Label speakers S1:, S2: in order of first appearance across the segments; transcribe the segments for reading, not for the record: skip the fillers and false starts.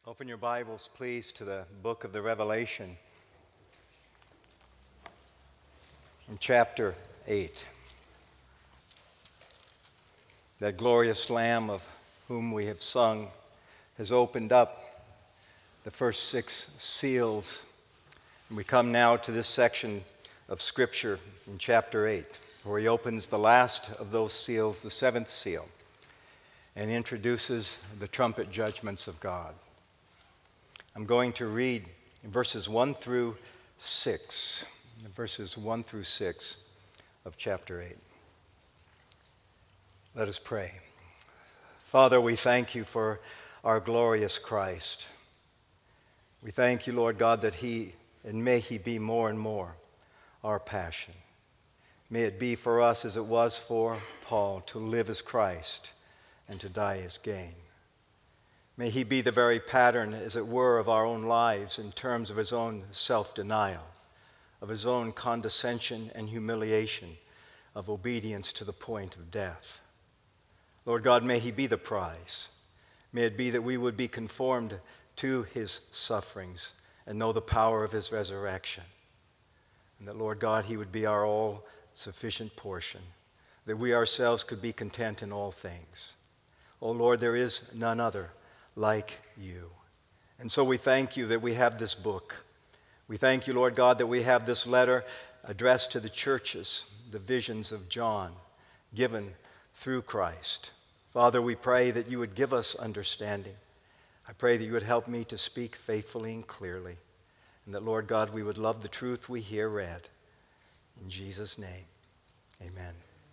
S1: Open your Bibles, please, to the book of the Revelation, in chapter 8. That glorious Lamb of whom we have sung has opened up the first 6 seals. And we come now to this section of Scripture in chapter 8, where he opens the last of those seals, the 7th seal, and introduces the trumpet judgments of God. I'm going to read verses 1 through 6, of chapter 8. Let us pray. Father, we thank you for our glorious Christ. We thank you, Lord God, that he, and may he be more and more our passion. May it be for us as it was for Paul, to live as Christ and to die as gain. May he be the very pattern, as it were, of our own lives in terms of his own self-denial, of his own condescension and humiliation, of obedience to the point of death. Lord God, may he be the prize. May it be that we would be conformed to his sufferings and know the power of his resurrection. And that, Lord God, he would be our all-sufficient portion, that we ourselves could be content in all things. O Lord, there is none other like you. And so we thank you that we have this book. We thank you, Lord God, that we have this letter addressed to the churches, the visions of John, given through Christ. Father, we pray that you would give us understanding. I pray that you would help me to speak faithfully and clearly, and that, Lord God, we would love the truth we hear read. In Jesus' name, amen.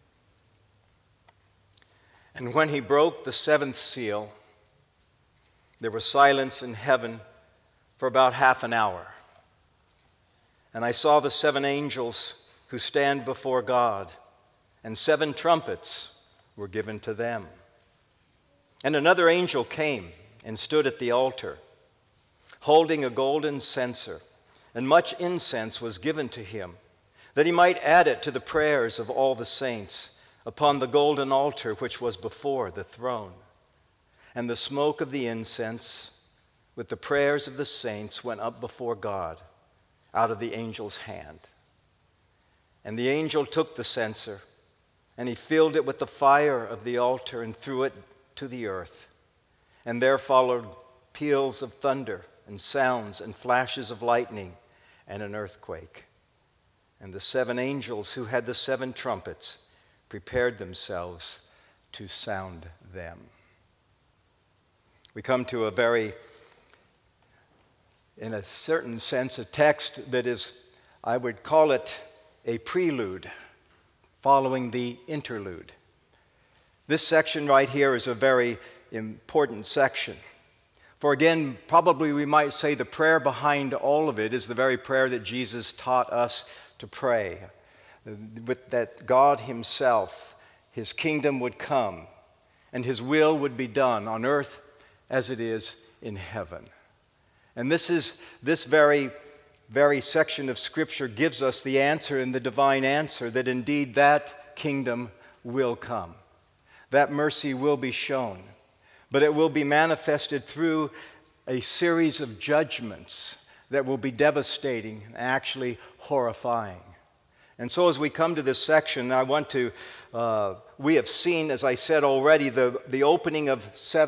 S1: And when he broke the 7th seal, there was silence in heaven for about half an hour. And I saw the 7 angels who stand before God, and 7 trumpets were given to them. And another angel came and stood at the altar, holding a golden censer, and much incense was given to him, that he might add it to the prayers of all the saints upon the golden altar which was before the throne. And the smoke of the incense with the prayers of the saints went up before God out of the angel's hand. And the angel took the censer, and he filled it with the fire of the altar and threw it to the earth. And there followed peals of thunder and sounds and flashes of lightning and an earthquake. And the 7 angels who had the 7 trumpets prepared themselves to sound them. We come to in a certain sense, a text that is, I would call it a prelude following the interlude. This section right here is a very important section. For again, probably we might say the prayer behind all of it is the very prayer that Jesus taught us to pray, with that God himself, his kingdom would come, and his will would be done on earth as it is in heaven. And this very section of Scripture gives us the answer and the divine answer that indeed that kingdom will come. That mercy will be shown, but it will be manifested through a series of judgments that will be devastating and actually horrifying. And so as we come to this section, we have seen, as I said already, the opening of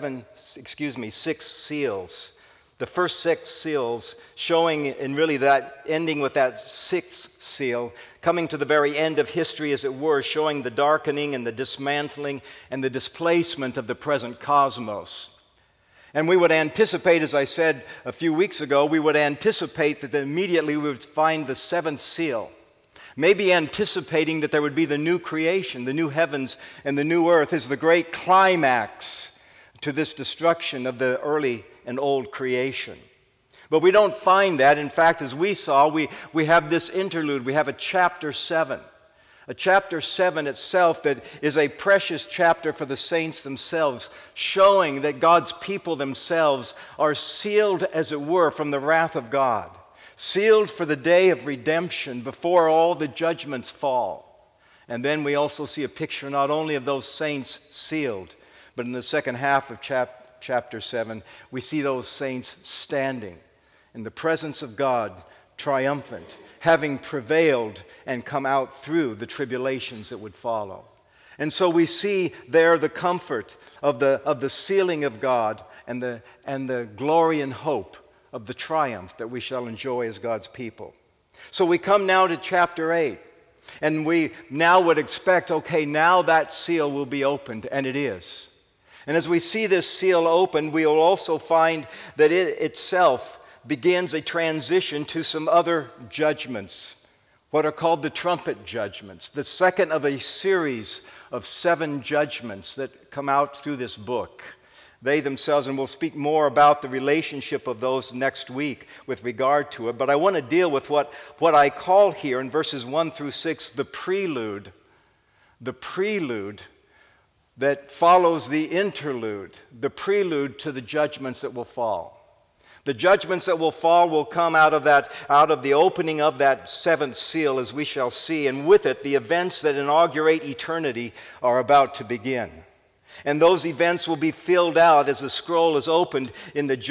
S1: 6 seals. The first 6 seals showing, and really that ending with that 6th seal, coming to the very end of history, as it were, showing the darkening and the dismantling and the displacement of the present cosmos. And we would anticipate, as I said a few weeks ago, we would anticipate that immediately we would find the 7th seal. Maybe anticipating that there would be the new creation, the new heavens and the new earth as the great climax to this destruction of the early and old creation. But we don't find that. In fact, as we saw, we have this interlude. We have a chapter 7. A chapter 7 itself that is a precious chapter for the saints themselves, showing that God's people themselves are sealed, as it were, from the wrath of God. Sealed for the day of redemption before all the judgments fall. And then we also see a picture not only of those saints sealed, but in the second half of chapter chapter 7, we see those saints standing in the presence of God, triumphant, having prevailed and come out through the tribulations that would follow. And so we see there the comfort of the sealing of God and the glory and hope of the triumph that we shall enjoy as God's people. So we come now to chapter 8, and we now would expect, okay, now that seal will be opened, and it is. And as we see this seal opened, we will also find that it itself begins a transition to some other judgments, what are called the trumpet judgments, the second of a series of 7 judgments that come out through this book. They themselves, and we'll speak more about the relationship of those next week with regard to it, but I want to deal with what I call here in verses 1 through 6 the prelude that follows the interlude, the prelude to the judgments that will fall. The judgments that will fall will come out of the opening of that 7th seal, as we shall see, and with it, the events that inaugurate eternity are about to begin. And those events will be filled out as the scroll is opened in the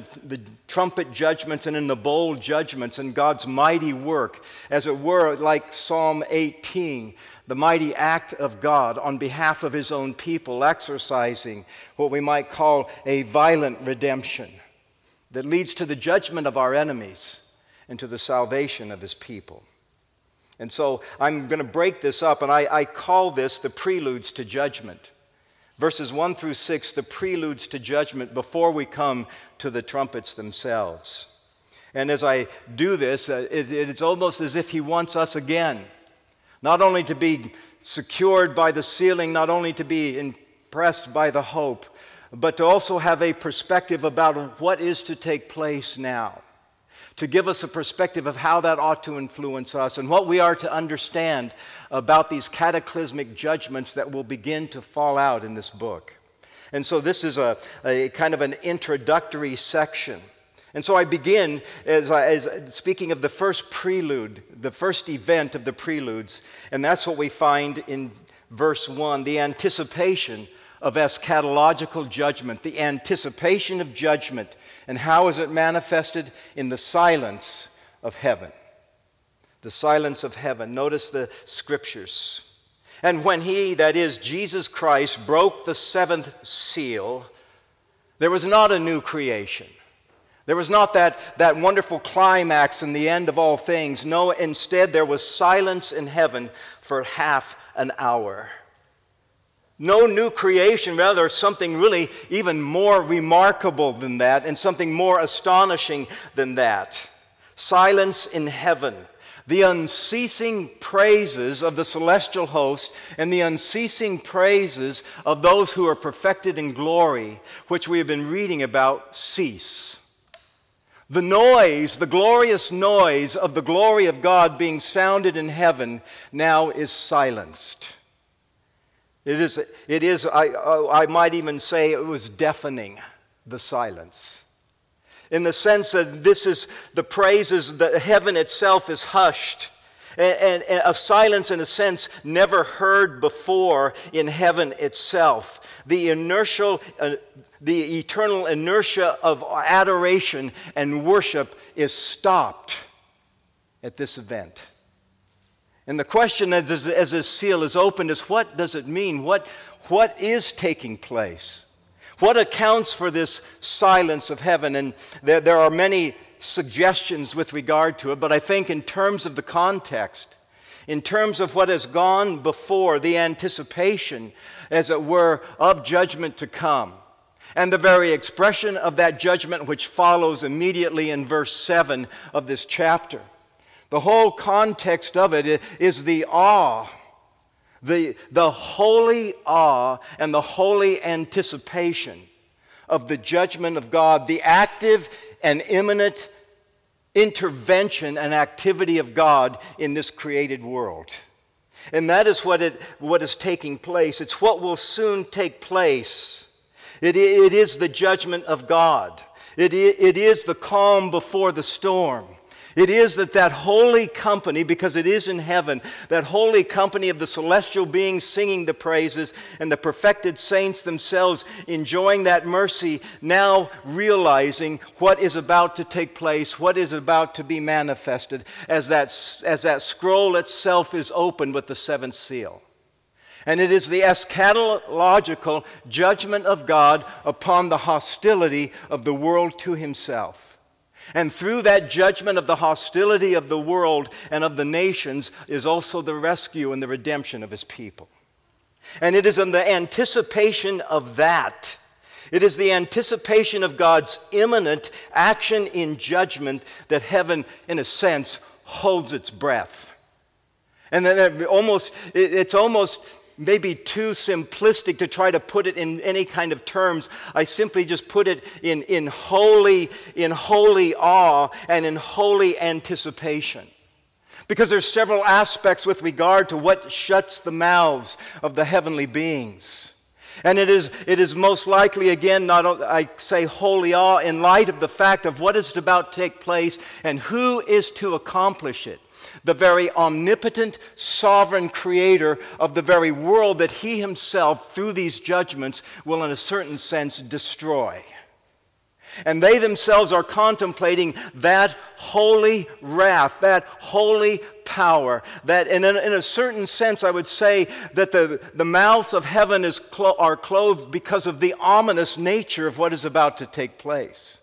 S1: trumpet judgments and in the bowl judgments and God's mighty work, as it were, like Psalm 18, the mighty act of God on behalf of his own people, exercising what we might call a violent redemption that leads to the judgment of our enemies and to the salvation of his people. And so I'm going to break this up, and I call this the preludes to judgment. Verses 1 through 6, the preludes to judgment before we come to the trumpets themselves. And as I do this, it's almost as if he wants us again, not only to be secured by the sealing, not only to be impressed by the hope, but to also have a perspective about what is to take place now, to give us a perspective of how that ought to influence us and what we are to understand about these cataclysmic judgments that will begin to fall out in this book. And so this is a kind of an introductory section. And so I begin as speaking of the first prelude, the first event of the preludes, and that's what we find in verse 1, the anticipation of eschatological judgment, the anticipation of judgment. And how is it manifested? In the silence of heaven. The silence of heaven. Notice the scriptures. And when he, that is Jesus Christ, broke the 7th seal, there was not a new creation. There was not that wonderful climax in the end of all things. No, instead there was silence in heaven for half an hour. No new creation, rather something really even more remarkable than that and something more astonishing than that. Silence in heaven. The unceasing praises of the celestial host and the unceasing praises of those who are perfected in glory, which we have been reading about, cease. The noise, the glorious noise of the glory of God being sounded in heaven now is silenced. It is. I might even say it was deafening, the silence. In the sense that this is the praises, that heaven itself is hushed. And a silence, in a sense, never heard before in heaven itself. The eternal inertia of adoration and worship is stopped at this event. And the question as this seal is opened is, what does it mean? What is taking place? What accounts for this silence of heaven? And there are many suggestions with regard to it, but I think in terms of the context, in terms of what has gone before, the anticipation, as it were, of judgment to come, and the very expression of that judgment which follows immediately in verse 7 of this chapter. The whole context of it is the awe, the holy awe and the holy anticipation of the judgment of God, the active and imminent intervention and activity of God in this created world. And that is what is taking place. It's what will soon take place. It is the judgment of God. It is the calm before the storm. It is that holy company, because it is in heaven, that holy company of the celestial beings singing the praises and the perfected saints themselves enjoying that mercy, now realizing what is about to take place, what is about to be manifested as that scroll itself is opened with the seventh seal. And it is the eschatological judgment of God upon the hostility of the world to himself. And through that judgment of the hostility of the world and of the nations is also the rescue and the redemption of his people. And it is in the anticipation of that, it is the anticipation of God's imminent action in judgment that heaven, in a sense, holds its breath. And then it's almost maybe too simplistic to try to put it in any kind of terms. I simply just put it in holy awe and in holy anticipation. Because there's several aspects with regard to what shuts the mouths of the heavenly beings. And it is most likely, again, I say holy awe in light of the fact of what is about to take place and who is to accomplish it. The very omnipotent, sovereign creator of the very world that he himself, through these judgments, will in a certain sense destroy. And they themselves are contemplating that holy wrath, that holy power, that in a certain sense I would say that the mouths of heaven are clothed because of the ominous nature of what is about to take place.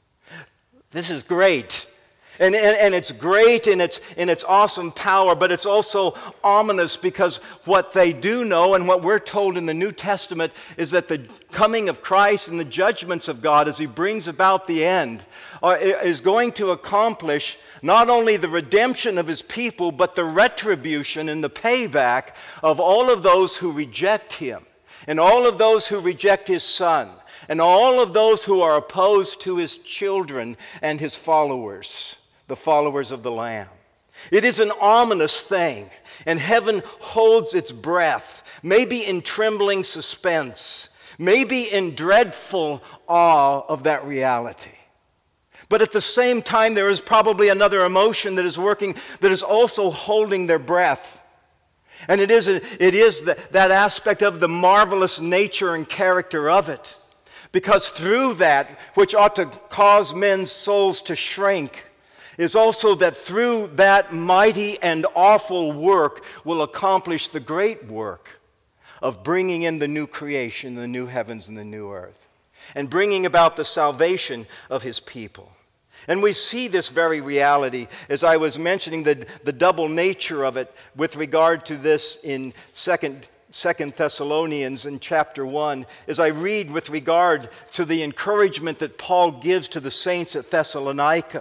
S1: This is great. And it's great in its awesome power, but it's also ominous because what they do know and what we're told in the New Testament is that the coming of Christ and the judgments of God as he brings about the end is going to accomplish not only the redemption of his people, but the retribution and the payback of all of those who reject him and all of those who reject his Son and all of those who are opposed to his children and his followers. The followers of the Lamb. It is an ominous thing, and heaven holds its breath, maybe in trembling suspense, maybe in dreadful awe of that reality. But at the same time, there is probably another emotion that is working, that is also holding their breath. And it is that aspect of the marvelous nature and character of it. Because through that, which ought to cause men's souls to shrink, is also that through that mighty and awful work will accomplish the great work of bringing in the new creation, the new heavens and the new earth, and bringing about the salvation of his people. And we see this very reality, as I was mentioning, the double nature of it with regard to this in 2 Thessalonians in chapter 1, as I read with regard to the encouragement that Paul gives to the saints at Thessalonica.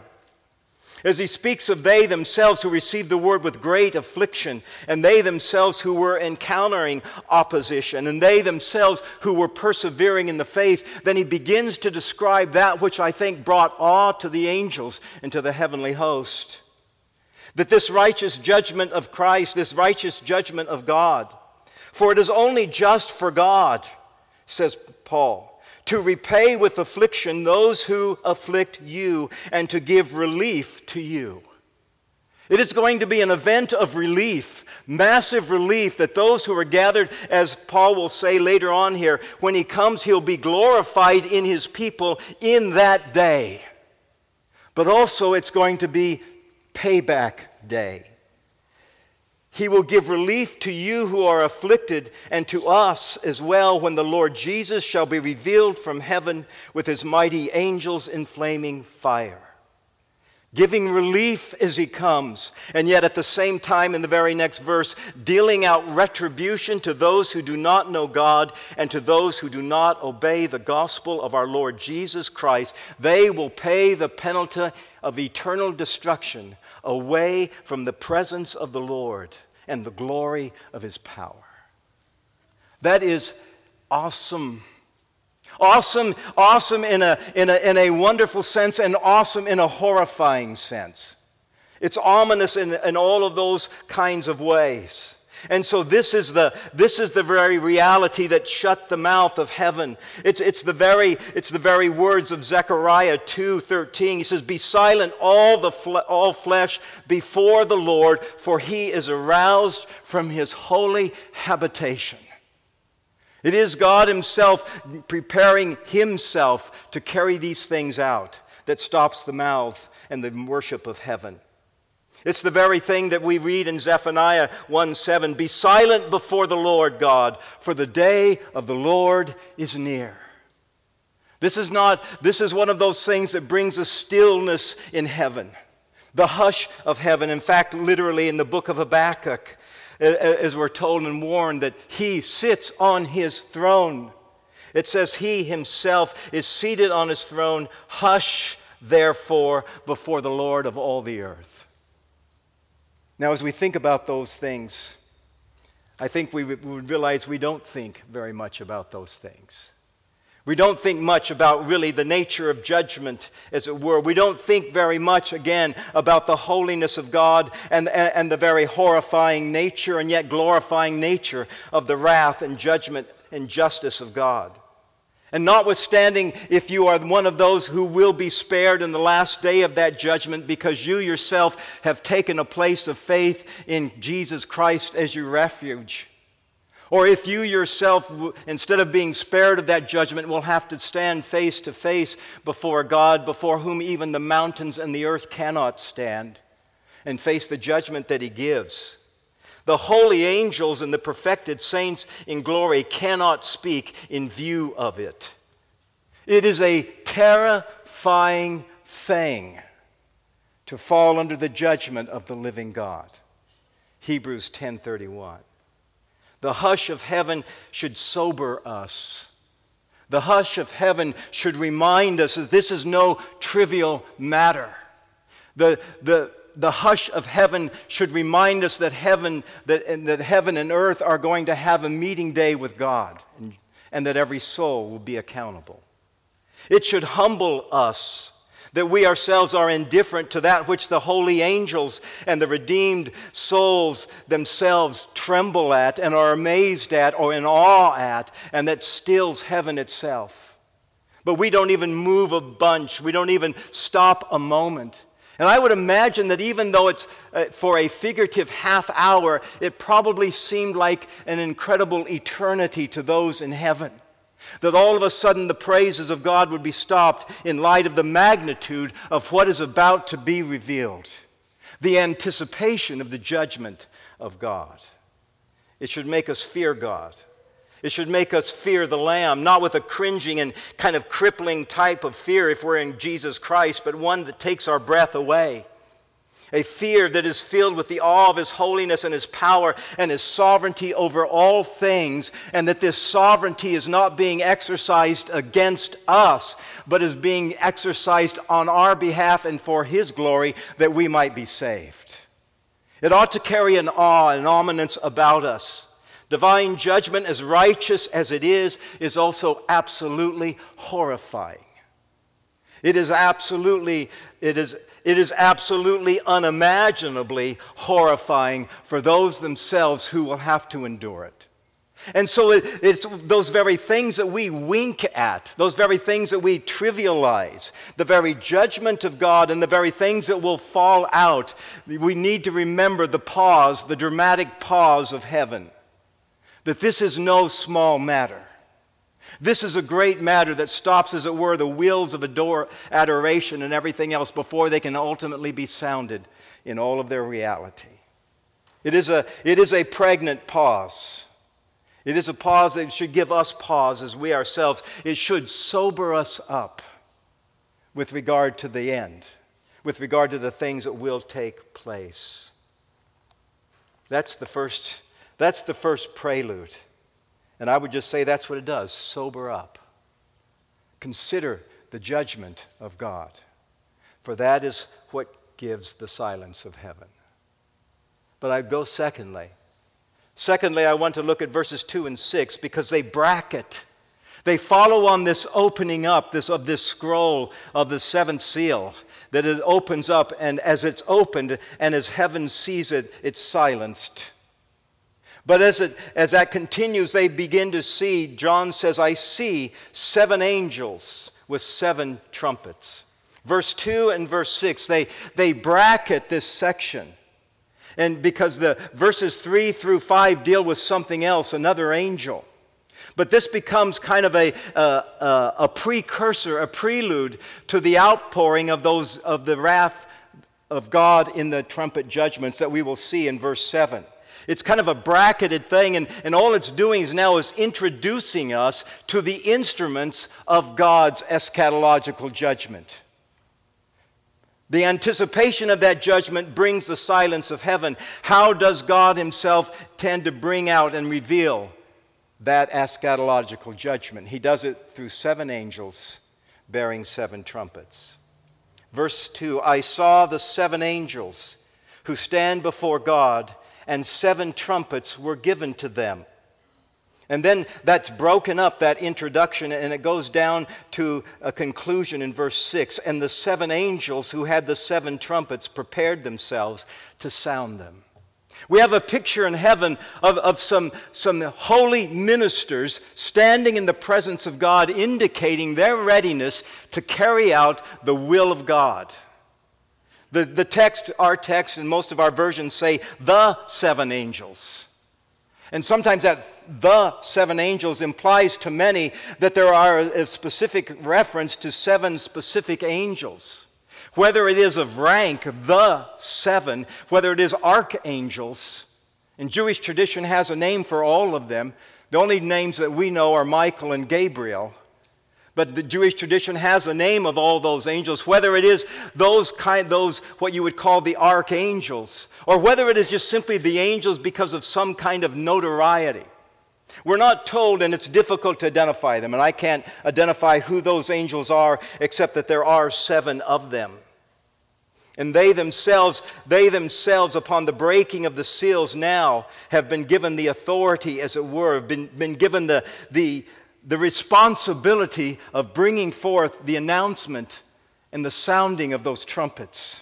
S1: As he speaks of they themselves who received the word with great affliction, and they themselves who were encountering opposition, and they themselves who were persevering in the faith, then he begins to describe that which I think brought awe to the angels and to the heavenly host. That this righteous judgment of Christ, this righteous judgment of God, for it is only just for God, says Paul, to repay with affliction those who afflict you, and to give relief to you. It is going to be an event of relief, massive relief, that those who are gathered, as Paul will say later on here, when he comes, he'll be glorified in his people in that day. But also it's going to be payback day. He will give relief to you who are afflicted, and to us as well, when the Lord Jesus shall be revealed from heaven with his mighty angels in flaming fire. Giving relief as he comes, and yet at the same time in the very next verse, dealing out retribution to those who do not know God and to those who do not obey the gospel of our Lord Jesus Christ. They will pay the penalty of eternal destruction away from the presence of the Lord and the glory of his power. That is awesome. Awesome in a wonderful sense, and awesome in a horrifying sense. It's ominous in all of those kinds of ways. And so this is the very reality that shut the mouth of heaven. It's the very words of Zechariah 2:13. He says, "Be silent, all flesh, before the Lord, for he is aroused from his holy habitation." It is God himself preparing himself to carry these things out that stops the mouth and the worship of heaven. It's the very thing that we read in Zephaniah 1:7, "Be silent before the Lord God, for the day of the Lord is near." This is one of those things that brings a stillness in heaven. The hush of heaven. In fact, literally in the book of Habakkuk, as we're told and warned that he sits on his throne. It says he himself is seated on his throne. Hush, therefore, before the Lord of all the earth. Now, as we think about those things, I think we would realize we don't think very much about those things. We don't think much about really the nature of judgment, as it were. We don't think very much, again, about the holiness of God and the very horrifying nature and yet glorifying nature of the wrath and judgment and justice of God. And notwithstanding, if you are one of those who will be spared in the last day of that judgment because you yourself have taken a place of faith in Jesus Christ as your refuge, or if you yourself, instead of being spared of that judgment, will have to stand face to face before God, before whom even the mountains and the earth cannot stand, and face the judgment that he gives. The holy angels and the perfected saints in glory cannot speak in view of it. It is a terrifying thing to fall under the judgment of the living God. Hebrews 10:31. The hush of heaven should sober us. The hush of heaven should remind us that this is no trivial matter. The hush of heaven should remind us that heaven and earth are going to have a meeting day with God, and that every soul will be accountable. It should humble us that we ourselves are indifferent to that which the holy angels and the redeemed souls themselves tremble at and are amazed at or in awe at, and that stills heaven itself. But we don't even move a bunch. We don't even stop a moment. And I would imagine that even though it's for a figurative half hour, it probably seemed like an incredible eternity to those in heaven. That all of a sudden the praises of God would be stopped in light of the magnitude of what is about to be revealed. The anticipation of the judgment of God. It should make us fear God. It should make us fear the Lamb, not with a cringing and kind of crippling type of fear if we're in Jesus Christ, but one that takes our breath away. A fear that is filled with the awe of His holiness and His power and His sovereignty over all things, and that this sovereignty is not being exercised against us, but is being exercised on our behalf and for His glory, that we might be saved. It ought to carry an awe and ominence about us. Divine judgment, as righteous as it is also absolutely horrifying. It is absolutely unimaginably horrifying for those themselves who will have to endure it. And so it's those very things that we wink at, those very things that we trivialize, the very judgment of God and the very things that will fall out. We need to remember the pause, the dramatic pause of heaven. That this is no small matter. This is a great matter that stops, as it were, the wheels of adoration and everything else before they can ultimately be sounded in all of their reality. It is a pregnant pause. It is a pause that should give us pause as we ourselves. It should sober us up with regard to the end, with regard to the things that will take place. That's the first prelude. And I would just say that's what it does. Sober up. Consider the judgment of God. For that is what gives the silence of heaven. But I go secondly. Secondly, I want to look at verses 2 and 6 because they bracket. They follow on this opening up of this scroll of the seventh seal. That it opens up, and as it's opened and as heaven sees it, it's silenced. But as that continues, they begin to see, John says, I see 7 angels with 7 trumpets. Verse 2 and verse 6, they bracket this section. And because the verses 3 through 5 deal with something else, another angel. But this becomes kind of a precursor, a prelude to the outpouring of the wrath of God in the trumpet judgments that we will see in verse 7. It's kind of a bracketed thing, and all it's doing is introducing us to the instruments of God's eschatological judgment. The anticipation of that judgment brings the silence of heaven. How does God himself tend to bring out and reveal that eschatological judgment? He does it through 7 angels bearing 7 trumpets. Verse 2, I saw the 7 angels who stand before God, and 7 trumpets were given to them. And then that's broken up, that introduction, and it goes down to a conclusion in verse 6. And the 7 angels who had the 7 trumpets prepared themselves to sound them. We have a picture in heaven of some holy ministers standing in the presence of God, indicating their readiness to carry out the will of God. The text, our text, and most of our versions say the 7 angels. And sometimes that the 7 angels implies to many that there are a specific reference to 7 specific angels. Whether it is of rank, the 7, whether it is archangels, and Jewish tradition has a name for all of them. The only names that we know are Michael and Gabriel. But the Jewish tradition has a name of all those angels, whether it is those what you would call the archangels, or whether it is just simply the angels because of some kind of notoriety. We're not told, and it's difficult to identify them, and I can't identify who those angels are, except that there are 7 of them. And they themselves, upon the breaking of the seals now, have been given the authority, as it were, been given the responsibility of bringing forth the announcement and the sounding of those trumpets.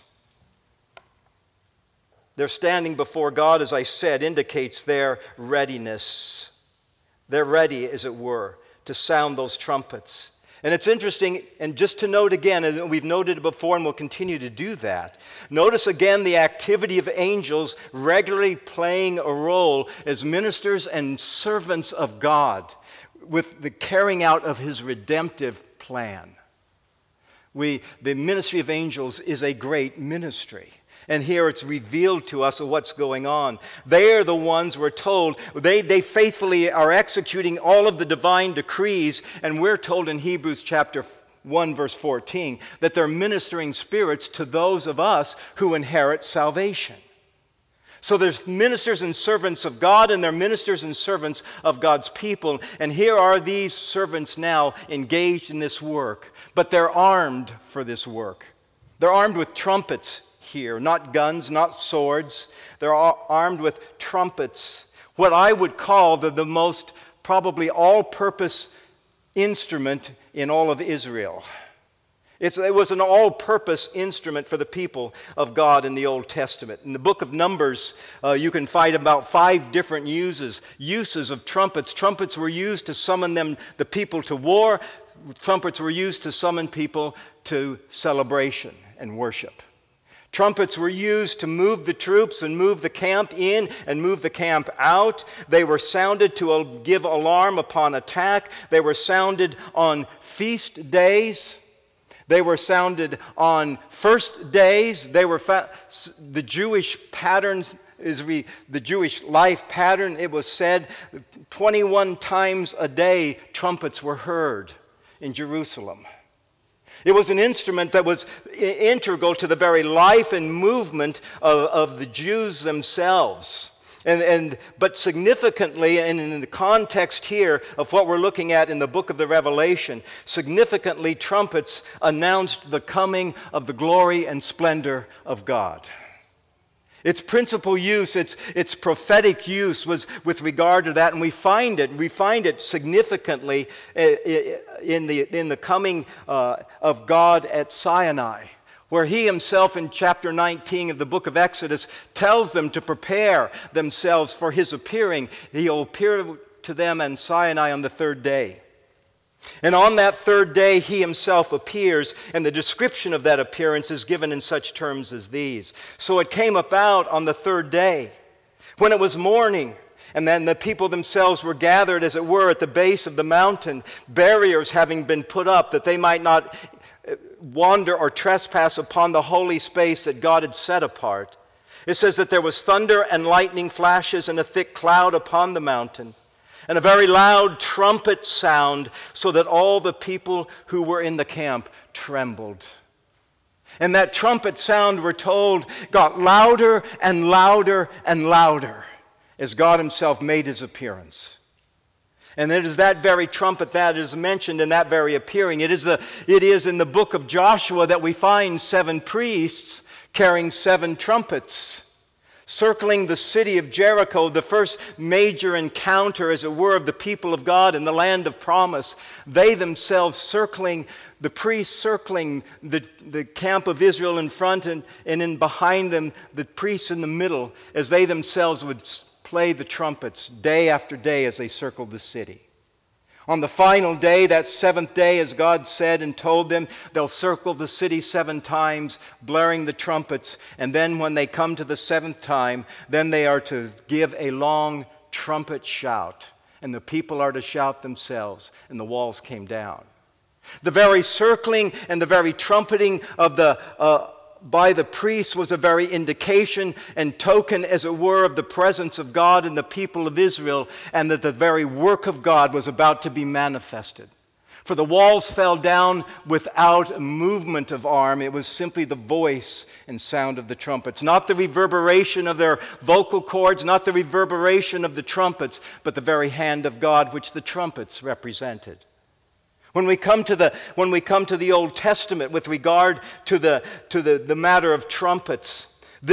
S1: Their standing before God, as I said, indicates their readiness. They're ready, as it were, to sound those trumpets. And it's interesting, and just to note again, and we've noted it before and we'll continue to do that, notice again the activity of angels regularly playing a role as ministers and servants of God with the carrying out of his redemptive plan. The ministry of angels is a great ministry. And here it's revealed to us of what's going on. They are the ones we're told, they faithfully are executing all of the divine decrees, and we're told in Hebrews chapter 1 verse 14 that they're ministering spirits to those of us who inherit salvation. So there's ministers and servants of God, and they're ministers and servants of God's people. And here are these servants now engaged in this work. But they're armed for this work. They're armed with trumpets here, not guns, not swords. They're armed with trumpets, what I would call the most probably all-purpose instrument in all of Israel. It was an all-purpose instrument for the people of God in the Old Testament. In the book of Numbers, you can find about 5 different uses of trumpets. Trumpets were used to summon the people to war. Trumpets were used to summon people to celebration and worship. Trumpets were used to move the troops and move the camp in and move the camp out. They were sounded to give alarm upon attack. They were sounded on feast days. They were sounded on first days. They were the Jewish pattern is the Jewish life pattern. It was said 21 times a day trumpets were heard in Jerusalem. It was an instrument that was integral to the very life and movement of the Jews themselves. But significantly, and in the context here of what we're looking at in the book of the Revelation, significantly trumpets announced the coming of the glory and splendor of God. Its principal use, its prophetic use was with regard to that, and we find it significantly in the coming of God at Sinai, where he himself in chapter 19 of the book of Exodus tells them to prepare themselves for his appearing. He'll appear to them in Sinai on the third day. And on that third day, he himself appears, and the description of that appearance is given in such terms as these. So it came about on the third day, when it was morning, and then the people themselves were gathered, as it were, at the base of the mountain, barriers having been put up that they might not wander or trespass upon the holy space that God had set apart. It says that there was thunder and lightning flashes and a thick cloud upon the mountain, and a very loud trumpet sound, so that all the people who were in the camp trembled. And that trumpet sound, we're told, got louder and louder and louder as God himself made his appearance. And it is that very trumpet that is mentioned in that very appearing. It is in the book of Joshua that we find 7 priests carrying 7 trumpets, circling the city of Jericho, the first major encounter, as it were, of the people of God in the land of promise. They themselves circling, the priests circling the camp of Israel in front, and in behind them, the priests in the middle, as they themselves would play the trumpets day after day as they circled the city. On the final day, that 7th day, as God said and told them, they'll circle the city 7 times, blaring the trumpets, and then when they come to the 7th time, then they are to give a long trumpet shout, and the people are to shout themselves, and the walls came down. The very circling and the very trumpeting of by the priests was a very indication and token, as it were, of the presence of God in the people of Israel, and that the very work of God was about to be manifested. For the walls fell down without a movement of arm. It was simply the voice and sound of the trumpets. Not the reverberation of their vocal cords, not the reverberation of the trumpets, but the very hand of God which the trumpets represented. When we come to the Old Testament with regard to the matter of trumpets,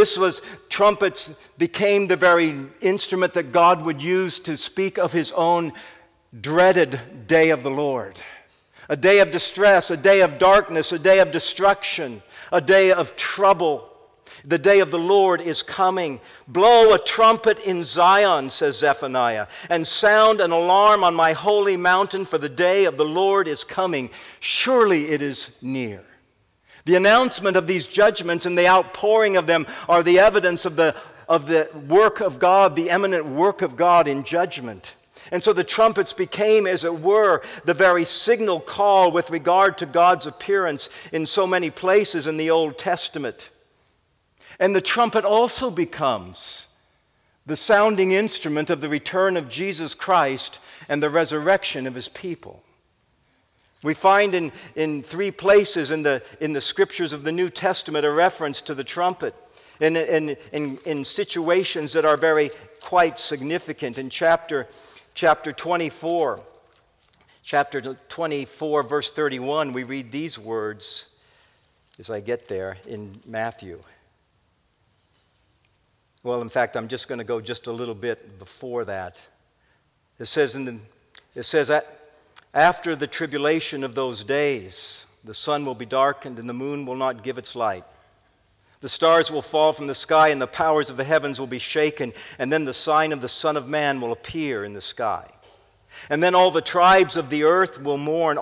S1: trumpets became the very instrument that God would use to speak of his own dreaded day of the Lord. A day of distress, a day of darkness, a day of destruction, a day of trouble. The day of the Lord is coming. Blow a trumpet in Zion, says Zephaniah, and sound an alarm on my holy mountain, for the day of the Lord is coming. Surely it is near. The announcement of these judgments and the outpouring of them are the evidence of the work of God, the eminent work of God in judgment. And so the trumpets became, as it were, the very signal call with regard to God's appearance in so many places in the Old Testament. And the trumpet also becomes the sounding instrument of the return of Jesus Christ and the resurrection of his people. We find in 3 places in the scriptures of the New Testament a reference to the trumpet in situations that are very quite significant. In chapter 24, verse 31, we read these words as I get there in Matthew. Well, in fact, I'm just going to go just a little bit before that. It says that after the tribulation of those days, the sun will be darkened and the moon will not give its light. The stars will fall from the sky and the powers of the heavens will be shaken, and then the sign of the Son of Man will appear in the sky. And then all the tribes of the earth will mourn,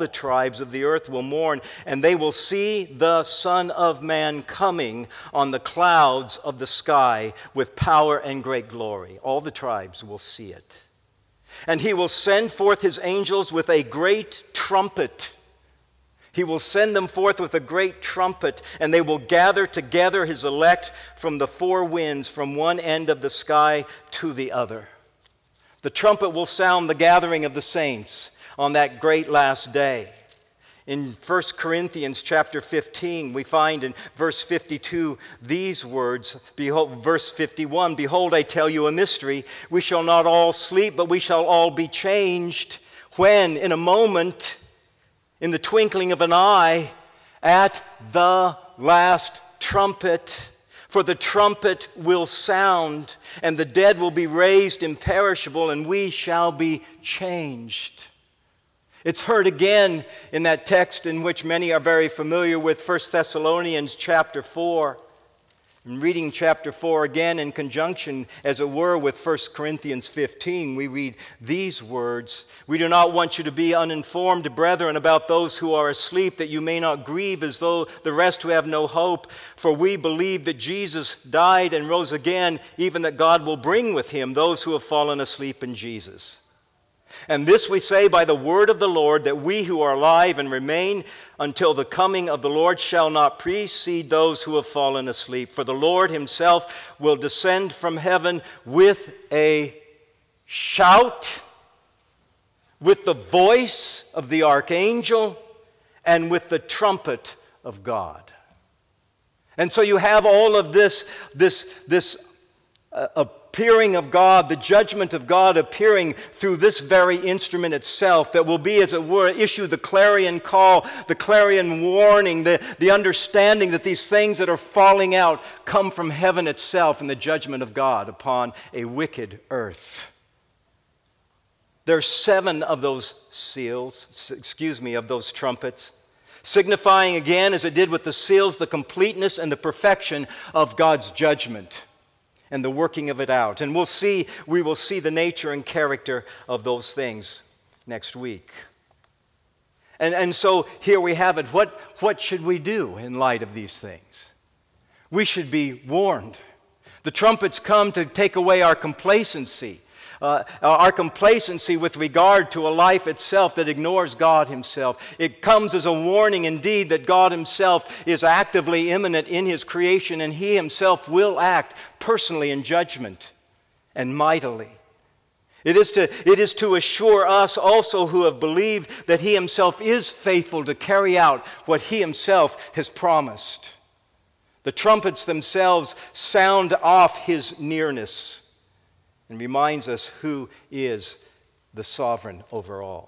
S1: and they will see the Son of Man coming on the clouds of the sky with power and great glory. All the tribes will see it. And he will send forth his angels with a great trumpet. He will send them forth with a great trumpet, and they will gather together his elect from the 4 winds, from one end of the sky to the other. The trumpet will sound the gathering of the saints on that great last day. In 1 Corinthians chapter 15, we find in verse 52 these words, verse 51, "Behold, I tell you a mystery. We shall not all sleep, but we shall all be changed when, in a moment, in the twinkling of an eye, at the last trumpet. For the trumpet will sound, and the dead will be raised imperishable, and we shall be changed." It's heard again in that text in which many are very familiar with, 1 Thessalonians chapter 4. In reading chapter 4 again in conjunction, as it were, with 1 Corinthians 15, we read these words: "We do not want you to be uninformed, brethren, about those who are asleep, that you may not grieve as though the rest who have no hope. For we believe that Jesus died and rose again, even that God will bring with him those who have fallen asleep in Jesus. And this we say by the word of the Lord, that we who are alive and remain until the coming of the Lord shall not precede those who have fallen asleep. For the Lord himself will descend from heaven with a shout, with the voice of the archangel, and with the trumpet of God." And so you have all of this appearing of God, the judgment of God appearing through this very instrument itself that will be, as it were, issue the clarion call, the clarion warning, the understanding that these things that are falling out come from heaven itself and the judgment of God upon a wicked earth. There are 7 of those of those trumpets, signifying again, as it did with the seals, the completeness and the perfection of God's judgment and the working of it out. And we will see the nature and character of those things next week. And so here we have it. What should we do in light of these things? We should be warned. The trumpets come to take away our complacency with regard to a life itself that ignores God himself. It comes as a warning indeed that God himself is actively immanent in his creation, and he himself will act personally in judgment and mightily. It is to assure us also who have believed that he himself is faithful to carry out what he himself has promised. The trumpets themselves sound off his nearness and reminds us who is the sovereign over all.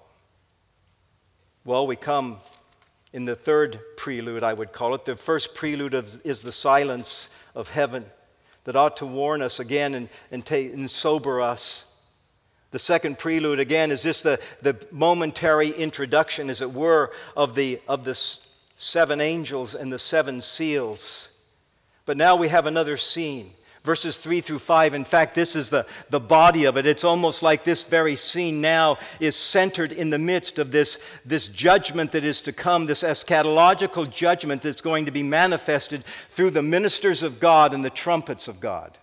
S1: Well, we come in the third prelude, I would call it. The first prelude is the silence of heaven that ought to warn us again and sober us. The second prelude, again, is just the momentary introduction, as it were, of the 7 angels and the 7 seals. But now we have another scene. Verses 3 through 5, in fact, this is the body of it. It's almost like this very scene now is centered in the midst of this judgment that is to come, this eschatological judgment that's going to be manifested through the ministers of God and the trumpets of God.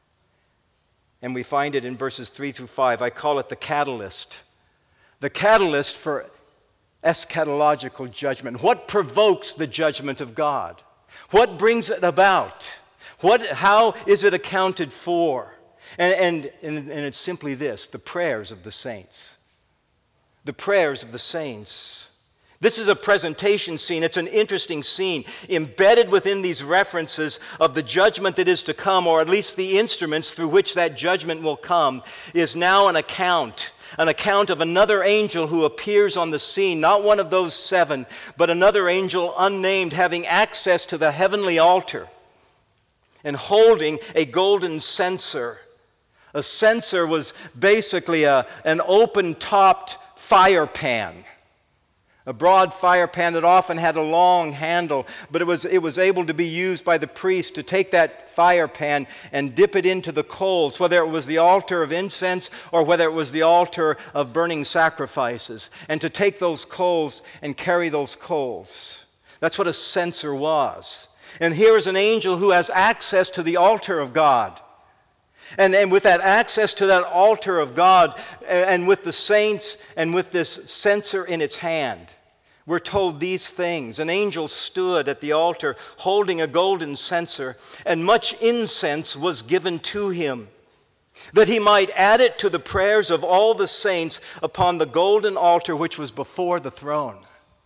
S1: And we find it in verses 3 through 5. I call it the catalyst. The catalyst for eschatological judgment. What provokes the judgment of God? What brings it about? How is it accounted for? And it's simply this: the prayers of the saints. The prayers of the saints. This is a presentation scene. It's an interesting scene. Embedded within these references of the judgment that is to come, or at least the instruments through which that judgment will come, is now an account of another angel who appears on the scene, not one of those 7, but another angel unnamed, having access to the heavenly altar and holding a golden censer. A censer was basically an open-topped fire pan, a broad fire pan that often had a long handle, but it was able to be used by the priest to take that fire pan and dip it into the coals, whether it was the altar of incense or whether it was the altar of burning sacrifices, and to take those coals and carry those coals. That's what a censer was. And here is an angel who has access to the altar of God. And with that access to that altar of God, and with the saints, and with this censer in its hand, we're told these things. An angel stood at the altar holding a golden censer, and much incense was given to him, that he might add it to the prayers of all the saints upon the golden altar which was before the throne.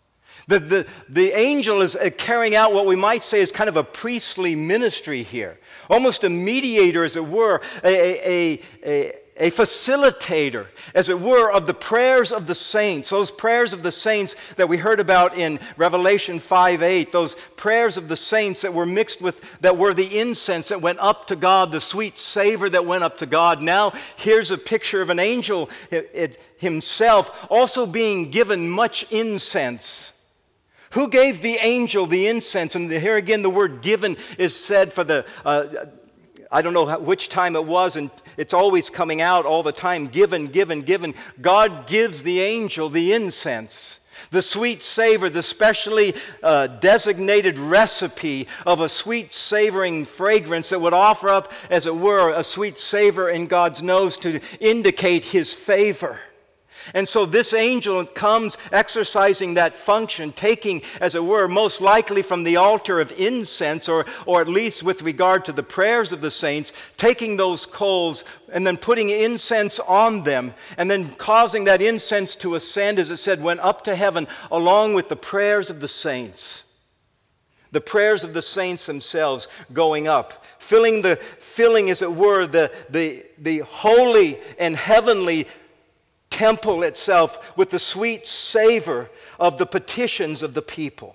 S1: The angel is carrying out what we might say is kind of a priestly ministry here, almost a mediator, as it were, a facilitator, as it were, of the prayers of the saints, those prayers of the saints that we heard about in Revelation 5:8, those prayers of the saints that were mixed with, that were the incense that went up to God, the sweet savor that went up to God. Now here's a picture of an angel himself also being given much incense. Who gave the angel the incense? And here again the word given is said for the... I don't know which time it was, and it's always coming out all the time. Given, given, given. God gives the angel the incense, the sweet savor, the specially designated recipe of a sweet savoring fragrance that would offer up, as it were, a sweet savor in God's nose to indicate His favor. And so this angel comes exercising that function, taking, as it were, most likely from the altar of incense, or at least with regard to the prayers of the saints, taking those coals and then putting incense on them, and then causing that incense to ascend, as it said, went up to heaven, along with the prayers of the saints. The prayers of the saints themselves going up, filling, as it were, the holy and heavenly temple itself with the sweet savor of the petitions of the people.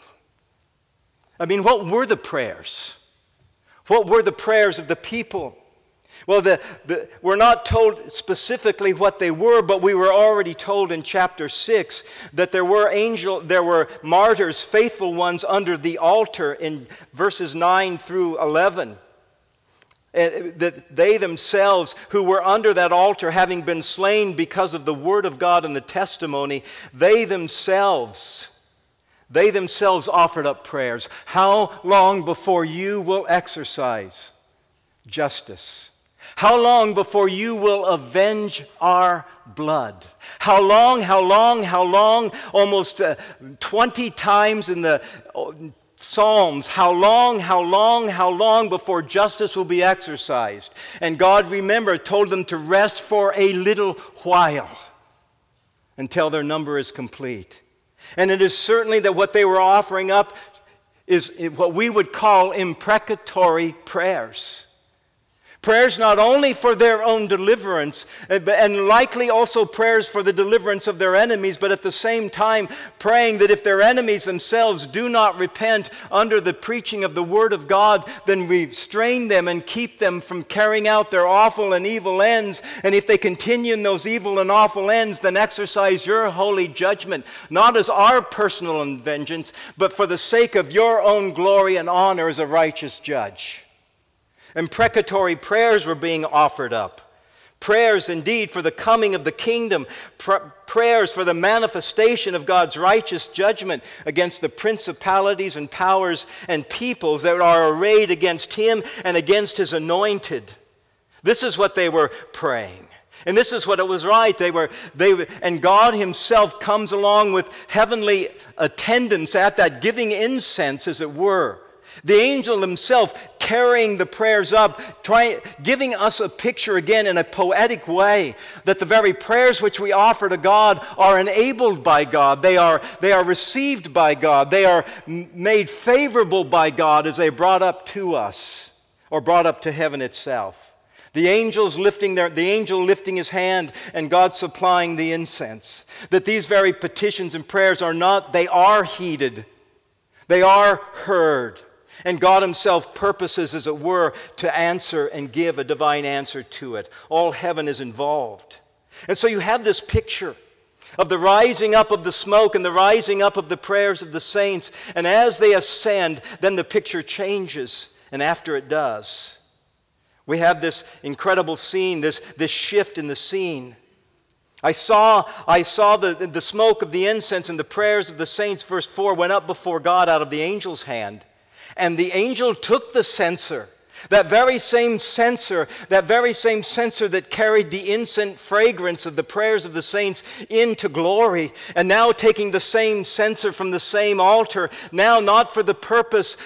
S1: I mean, what were the prayers? What were the prayers of the people? Well, we're not told specifically what they were, but we were already told in chapter 6 that there were martyrs, faithful ones under the altar in verses 9 through 11. That they themselves, who were under that altar, having been slain because of the word of God and the testimony, they themselves offered up prayers. How long before you will exercise justice? How long before you will avenge our blood? How long? Almost 20 times in the Psalms, how long before justice will be exercised? And God, remember, told them to rest for a little while until their number is complete. And it is certainly that what they were offering up is what we would call imprecatory prayers. Prayers not only for their own deliverance, and likely also prayers for the deliverance of their enemies, but at the same time praying that if their enemies themselves do not repent under the preaching of the Word of God, then restrain them and keep them from carrying out their awful and evil ends. And if they continue in those evil and awful ends, then exercise your holy judgment, not as our personal vengeance, but for the sake of your own glory and honor as a righteous judge. Imprecatory prayers were being offered up. Prayers indeed for the coming of the kingdom. Prayers for the manifestation of God's righteous judgment against the principalities and powers and peoples that are arrayed against Him and against His anointed. This is what they were praying. And this is what it was right. And God Himself comes along with heavenly attendants at that, giving incense, as it were. The angel himself carrying the prayers up, giving us a picture again in a poetic way that the very prayers which we offer to God are enabled by God. They are received by God. They are made favorable by God as they are brought up to us, or brought up to heaven itself. The angel lifting his hand and God supplying the incense. That these very petitions and prayers they are heeded. They are heard. And God Himself purposes, as it were, to answer and give a divine answer to it. All heaven is involved. And so you have this picture of the rising up of the smoke and the rising up of the prayers of the saints. And as they ascend, then the picture changes. And after it does, we have this incredible scene, this shift in the scene. I saw the smoke of the incense and the prayers of the saints, verse 4, went up before God out of the angel's hand. And the angel took the censer, that very same censer that carried the incense fragrance of the prayers of the saints into glory, and now taking the same censer from the same altar, now not for the purpose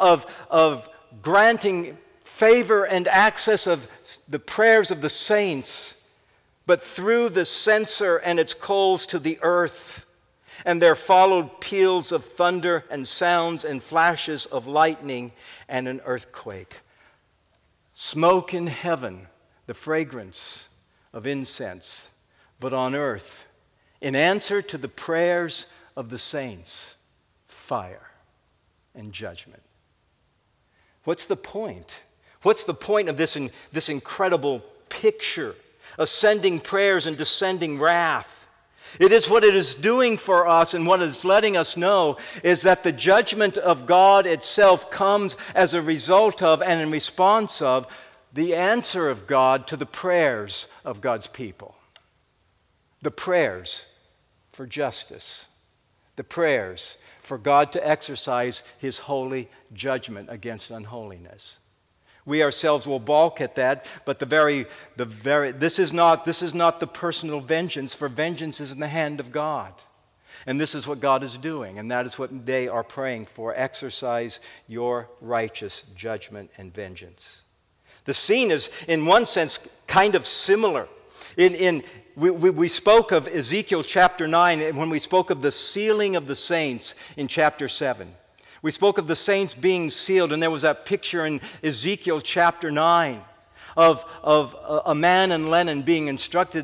S1: of granting favor and access of the prayers of the saints, but through the censer and its coals to the earth. And there followed peals of thunder and sounds and flashes of lightning and an earthquake. Smoke in heaven, the fragrance of incense, but on earth, in answer to the prayers of the saints, fire and judgment. What's the point? What's the point of this incredible picture? Ascending prayers and descending wrath. It is what it is doing for us, and what it's letting us know is that the judgment of God itself comes as a result of and in response of the answer of God to the prayers of God's people. The prayers for justice. The prayers for God to exercise His holy judgment against unholiness. We ourselves will balk at that, but this is not the personal vengeance, for vengeance is in the hand of God. And this is what God is doing, and that is what they are praying for. Exercise your righteous judgment and vengeance. The scene is, in one sense, kind of similar. We spoke of Ezekiel chapter 9 when we spoke of the sealing of the saints in chapter 7. We spoke of the saints being sealed, and there was that picture in Ezekiel chapter 9 of a man in linen being instructed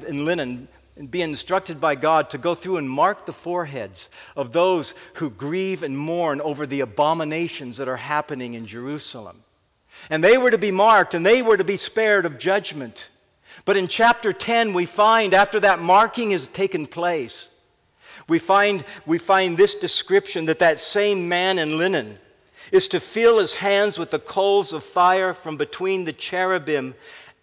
S1: by God to go through and mark the foreheads of those who grieve and mourn over the abominations that are happening in Jerusalem. And they were to be marked, and they were to be spared of judgment. But in chapter 10, we find, after that marking has taken place, we find this description that same man in linen is to feel his hands with the coals of fire from between the cherubim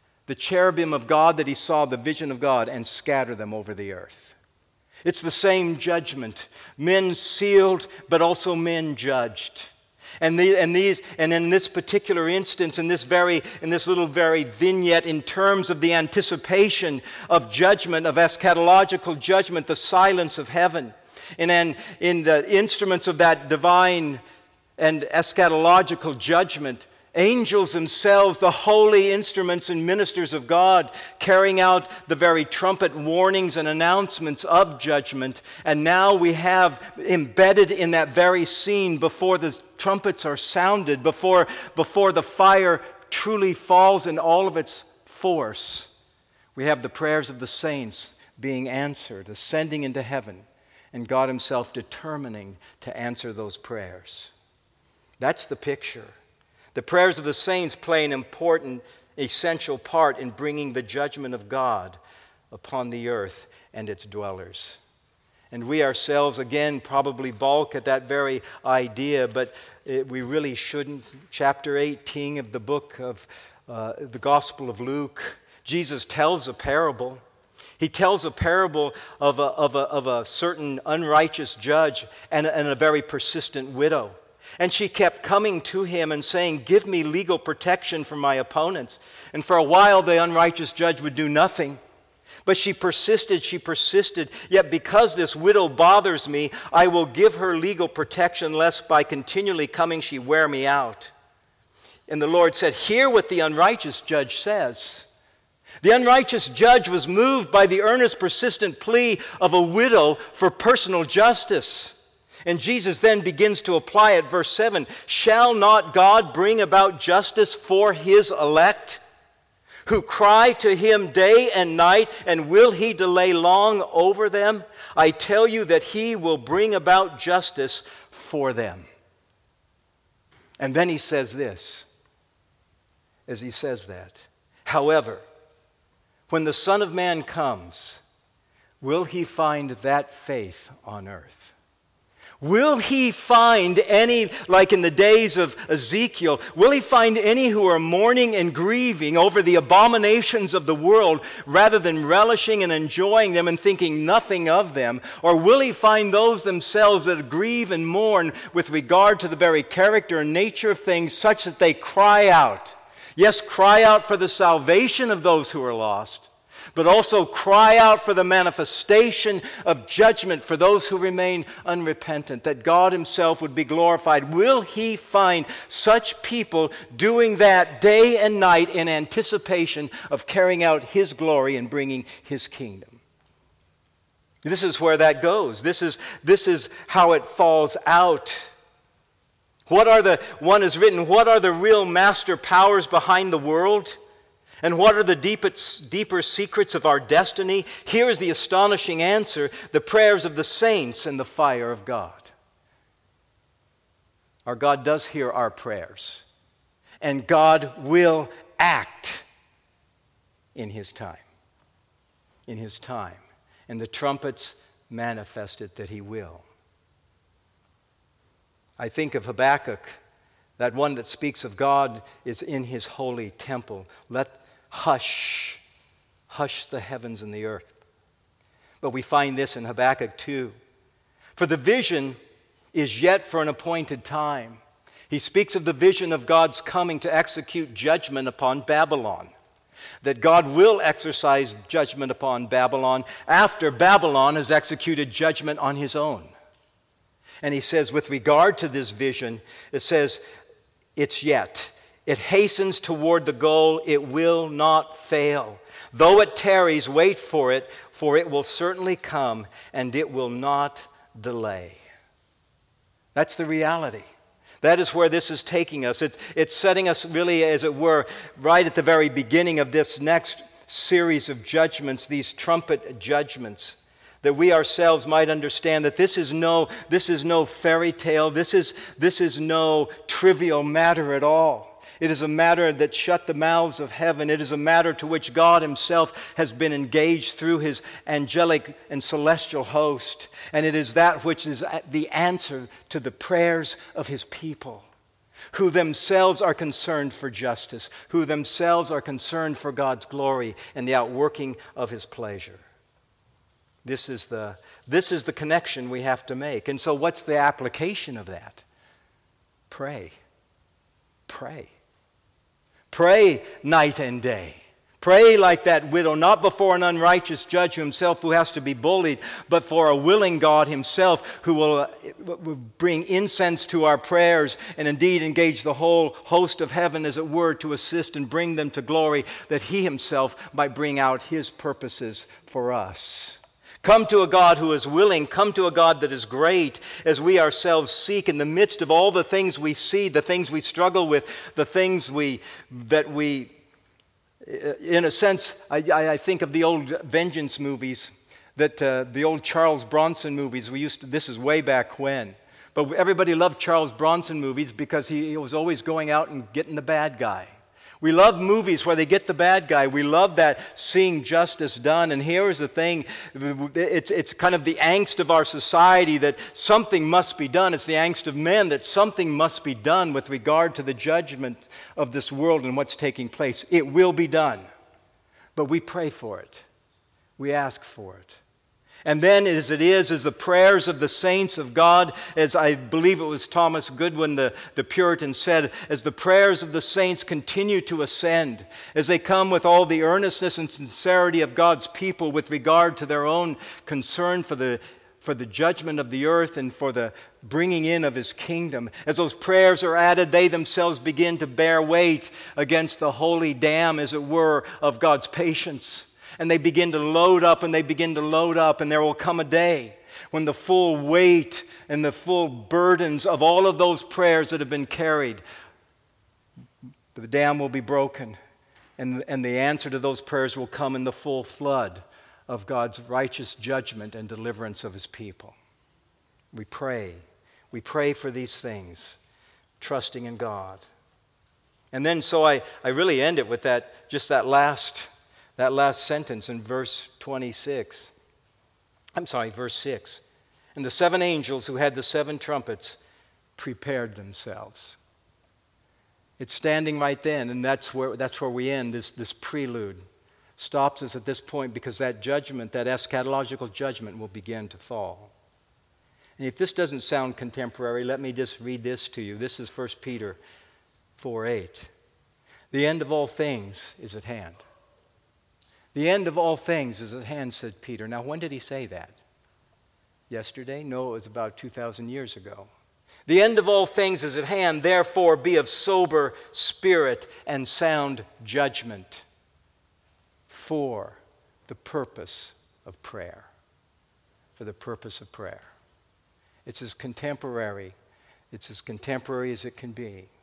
S1: of God that he saw, the vision of God, and scatter them over the earth. It's the same judgment. Men sealed, but also men judged. And in this particular instance, in this little vignette, in terms of the anticipation of judgment, of eschatological judgment, the silence of heaven, and in the instruments of that divine and eschatological judgment, angels themselves, the holy instruments and ministers of God, carrying out the very trumpet warnings and announcements of judgment. And now we have embedded in that very scene, before the trumpets are sounded, before the fire truly falls in all of its force, we have the prayers of the saints being answered, ascending into heaven, and God Himself determining to answer those prayers. That's the picture. The prayers of the saints play an important, essential part in bringing the judgment of God upon the earth and its dwellers. And we ourselves, again, probably balk at that very idea, but we really shouldn't. Chapter 18 of the book of the Gospel of Luke, Jesus tells a parable. He tells a parable of a certain unrighteous judge and a very persistent widow. And she kept coming to him and saying, "Give me legal protection from my opponents." And for a while, the unrighteous judge would do nothing. But she persisted. Yet because this widow bothers me, I will give her legal protection, lest by continually coming she wear me out. And the Lord said, "Hear what the unrighteous judge says." The unrighteous judge was moved by the earnest, persistent plea of a widow for personal justice. And Jesus then begins to apply it. Verse 7, "Shall not God bring about justice for His elect, who cry to Him day and night, and will He delay long over them? I tell you that He will bring about justice for them." And then He says this, as He says that, "However, when the Son of Man comes, will He find that faith on earth? Will He find any, like in the days of Ezekiel, will He find any who are mourning and grieving over the abominations of the world rather than relishing and enjoying them and thinking nothing of them? Or will He find those themselves that grieve and mourn with regard to the very character and nature of things, such that they cry out? Yes, cry out for the salvation of those who are lost, but also cry out for the manifestation of judgment for those who remain unrepentant, that God Himself would be glorified. Will He find such people doing that day and night in anticipation of carrying out His glory and bringing His kingdom? This is where that goes. This is how it falls out. One is written, what are the real master powers behind the world? And what are the deeper secrets of our destiny? Here is the astonishing answer: the prayers of the saints and the fire of God. Our God does hear our prayers, and God will act in His time. In His time. And the trumpets manifested that He will. I think of Habakkuk, that one that speaks of God is in His holy temple. Hush the heavens and the earth. But we find this in Habakkuk 2. For the vision is yet for an appointed time. He speaks of the vision of God's coming to execute judgment upon Babylon. That God will exercise judgment upon Babylon after Babylon has executed judgment on His own. And he says, with regard to this vision, it says, it's yet. It hastens toward the goal. It will not fail. Though it tarries, wait for it will certainly come, and it will not delay. That's the reality. That is where this is taking us. It's setting us really, as it were, right at the very beginning of this next series of judgments, these trumpet judgments, that we ourselves might understand that this is no fairy tale. This is no trivial matter at all. It is a matter that shut the mouths of heaven. It is a matter to which God Himself has been engaged through His angelic and celestial host. And it is that which is the answer to the prayers of His people, who themselves are concerned for justice, who themselves are concerned for God's glory and the outworking of His pleasure. This is the connection we have to make. And so what's the application of that? Pray. Pray. Pray night and day. Pray like that widow, not before an unrighteous judge himself who has to be bullied, but for a willing God Himself who will bring incense to our prayers and indeed engage the whole host of heaven, as it were, to assist and bring them to glory, that He Himself might bring out His purposes for us. Come to a God who is willing. Come to a God that is great, as we ourselves seek in the midst of all the things we see, the things we struggle with, the things that we, in a sense, I think of the old vengeance movies, the old Charles Bronson movies. This is way back when. But everybody loved Charles Bronson movies because he was always going out and getting the bad guy. We love movies where they get the bad guy. We love that, seeing justice done. And here is the thing, it's kind of the angst of our society that something must be done. It's the angst of men that something must be done with regard to the judgment of this world and what's taking place. It will be done. But we pray for it. We ask for it. And then as the prayers of the saints of God, as I believe it was Thomas Goodwin, the Puritan, said, as the prayers of the saints continue to ascend, as they come with all the earnestness and sincerity of God's people with regard to their own concern for the judgment of the earth and for the bringing in of His kingdom, as those prayers are added, they themselves begin to bear weight against the holy dam, as it were, of God's patience. And they begin to load up, and there will come a day when the full weight and the full burdens of all of those prayers that have been carried, the dam will be broken, and the answer to those prayers will come in the full flood of God's righteous judgment and deliverance of His people. We pray. We pray for these things, trusting in God. And then so I really end it with that last sentence in verse 6. And the seven angels who had the seven trumpets prepared themselves. It's standing right then, and that's where we end. This prelude stops us at this point, because that judgment, that eschatological judgment, will begin to fall. And if this doesn't sound contemporary, let me just read this to you. This is 1 Peter 4:8. The end of all things is at hand. The end of all things is at hand, said Peter. Now, when did he say that? Yesterday? No, it was about 2,000 years ago. The end of all things is at hand. Therefore, be of sober spirit and sound judgment for the purpose of prayer. For the purpose of prayer. It's as contemporary as it can be.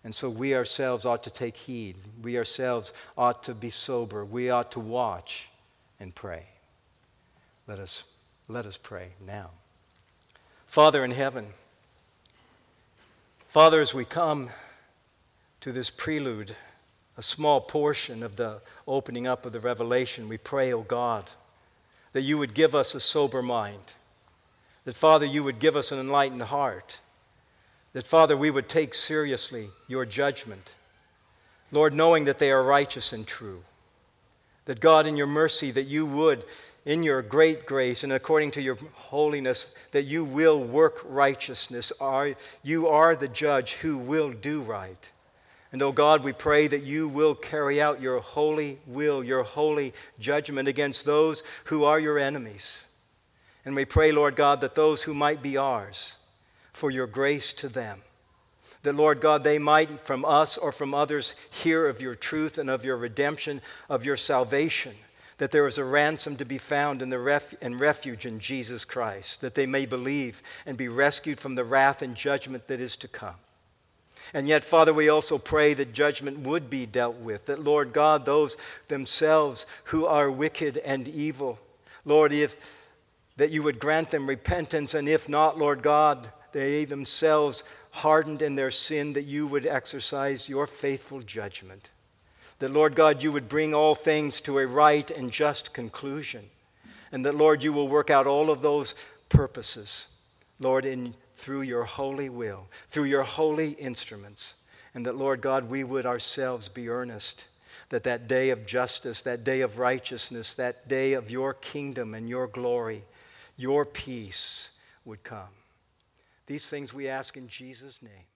S1: And so we ourselves ought to take heed. We ourselves ought to be sober. We ought to watch and pray. Let us pray now. Father in heaven, Father, as we come to this prelude, a small portion of the opening up of the revelation, we pray, O God, that you would give us a sober mind, that, Father, you would give us an enlightened heart, that, Father, we would take seriously your judgment, Lord, knowing that they are righteous and true, that, God, in your mercy, that you would, in your great grace and according to your holiness, that you will work righteousness. You are the judge who will do right. And, oh God, we pray that you will carry out your holy will, your holy judgment against those who are your enemies. And we pray, Lord God, that those who might be ours, for your grace to them, that, Lord God, they might from us or from others hear of your truth and of your redemption, of your salvation, that there is a ransom to be found in refuge in Jesus Christ, that they may believe and be rescued from the wrath and judgment that is to come. And yet, Father, we also pray that judgment would be dealt with, that, Lord God, those themselves who are wicked and evil, Lord, that you would grant them repentance, and if not, Lord God, they themselves hardened in their sin, that you would exercise your faithful judgment. That, Lord God, you would bring all things to a right and just conclusion. And that, Lord, you will work out all of those purposes, Lord, through your holy will, through your holy instruments. And that, Lord God, we would ourselves be earnest that that day of justice, that day of righteousness, that day of your kingdom and your glory, your peace would come. These things we ask in Jesus' name.